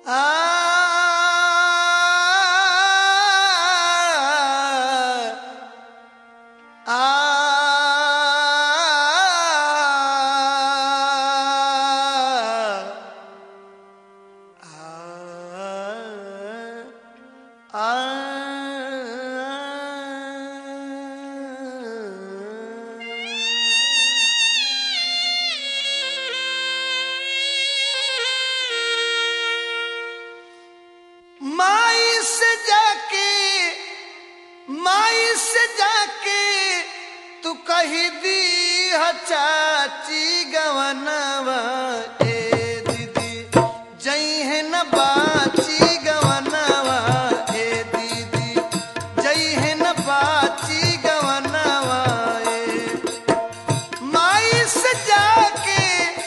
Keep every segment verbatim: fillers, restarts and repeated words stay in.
तू कही दी ह चाची गवनवा ए दीदी जई है न बाची गवनवा ए दीदी जई है न बाची गवनवा ए माई से जाके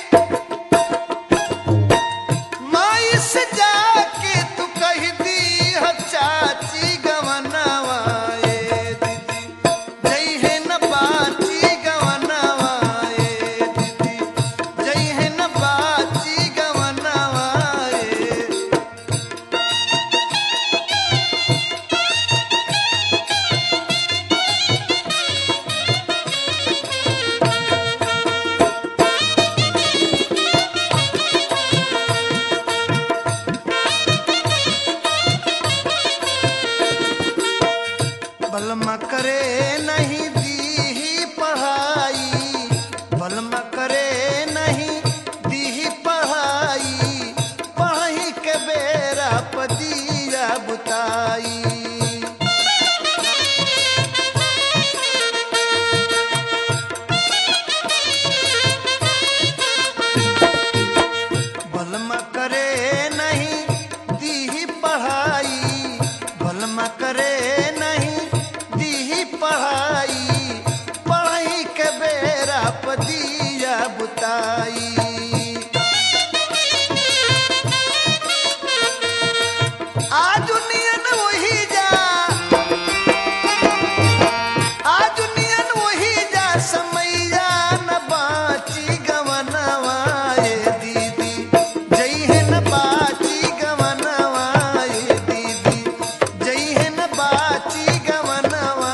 माई से जाके तू कही दी ह चाची गवनवा बलमा करे नहीं दी ही पढ़ाई बलमा करे नहीं दी ही पढ़ाई पढ़ी के बेरा पदिया बुताई बलमा करे नहीं दी ही पढ़ाई बलमा करे पढ़ाई पढ़ाई के बेरा पदिया बुताई आज नियन वही जा आज नियन वही जा समैया न बाची गवनवा ए दीदी जई है न बाची गवनवा ए दीदी जई है न बाची गवनवा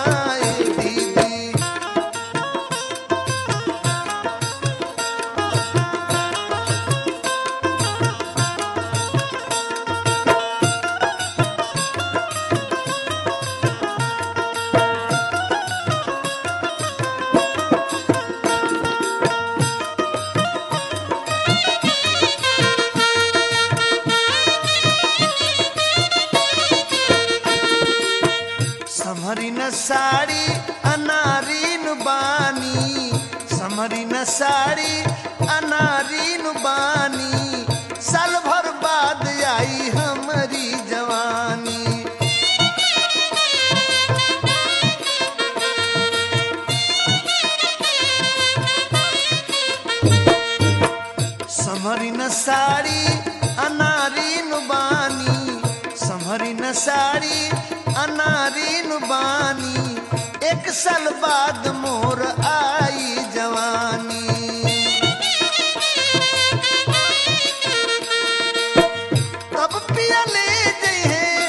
समरी न साड़ी अनारीन बानी समरी न साड़ी अनारीन बानी साल भर बाद आई हमारी जवानी समरी न साड़ी अनारीन बानी समरी न साड़ी अनारीन बानी एक साल बाद मोर आई जवानी तब पिया ले जई है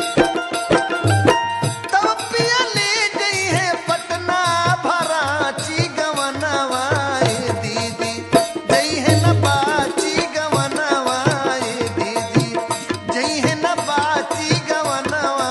तब पिया ले जई है पटना भराची गवनवा ए दीदी जई है न बाची गवनवा ए दीदी जई है न बाची गवनवा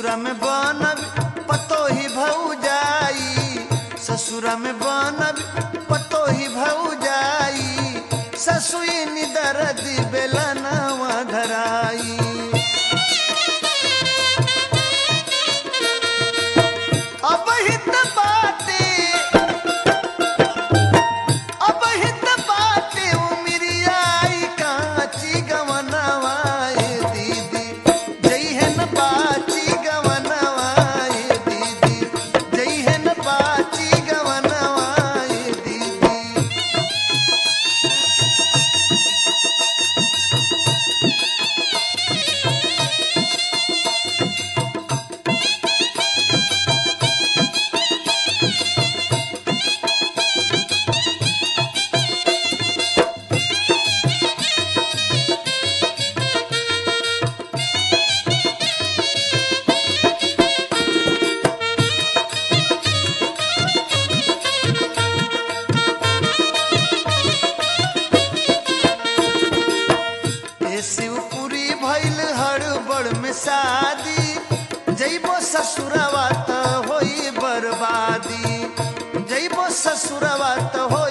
ससुरा में बनब पतोही भौजाई, ससुरा में बनब पतोही भौजाई, ससुई निदरद बेलनवा धराई। अब हित बाटे अब हित बाटे उमरियाई काची गवनवा ए दीदी जइहे न बाची गवनवा ए दीदी जइहे न बाची गवनवा ए दीदी। शिवपुरी भइल हड़बड़ में शादी, जइबो ससुरवा त होई बर्बादी, जइबो ससुरवा त हो